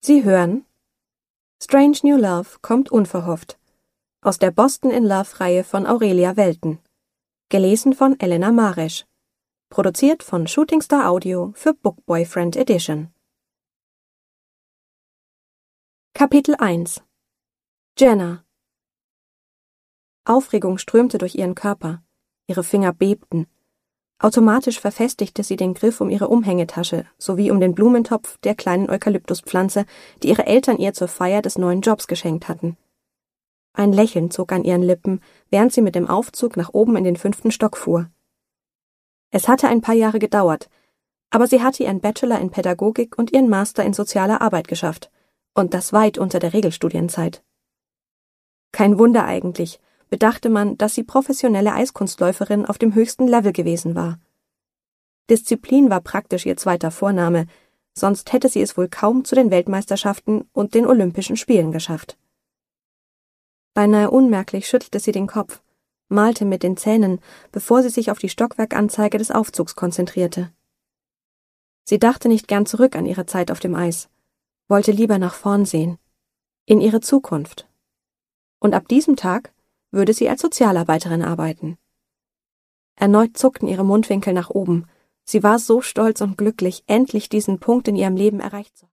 Sie hören Strange New Love kommt unverhofft aus der Boston in Love-Reihe von Aurelia Welten. Gelesen von Elena Maresch. Produziert von Shooting Star Audio für Book Boyfriend Edition. Kapitel 1 Jenna. Aufregung strömte durch ihren Körper. Ihre Finger bebten. Automatisch verfestigte sie den Griff um ihre Umhängetasche sowie um den Blumentopf der kleinen Eukalyptuspflanze, die ihre Eltern ihr zur Feier des neuen Jobs geschenkt hatten. Ein Lächeln zog an ihren Lippen, während sie mit dem Aufzug nach oben in den 5. Stock fuhr. Es hatte ein paar Jahre gedauert, aber sie hatte ihren Bachelor in Pädagogik und ihren Master in sozialer Arbeit geschafft, und das weit unter der Regelstudienzeit. Kein Wunder eigentlich, bedachte man, dass sie professionelle Eiskunstläuferin auf dem höchsten Level gewesen war. Disziplin war praktisch ihr zweiter Vorname, sonst hätte sie es wohl kaum zu den Weltmeisterschaften und den Olympischen Spielen geschafft. Beinahe unmerklich schüttelte sie den Kopf, malte mit den Zähnen, bevor sie sich auf die Stockwerkanzeige des Aufzugs konzentrierte. Sie dachte nicht gern zurück an ihre Zeit auf dem Eis, wollte lieber nach vorn sehen, in ihre Zukunft. Und ab diesem Tag würde sie als Sozialarbeiterin arbeiten. Erneut zuckten ihre Mundwinkel nach oben. Sie war so stolz und glücklich, endlich diesen Punkt in ihrem Leben erreicht zu haben.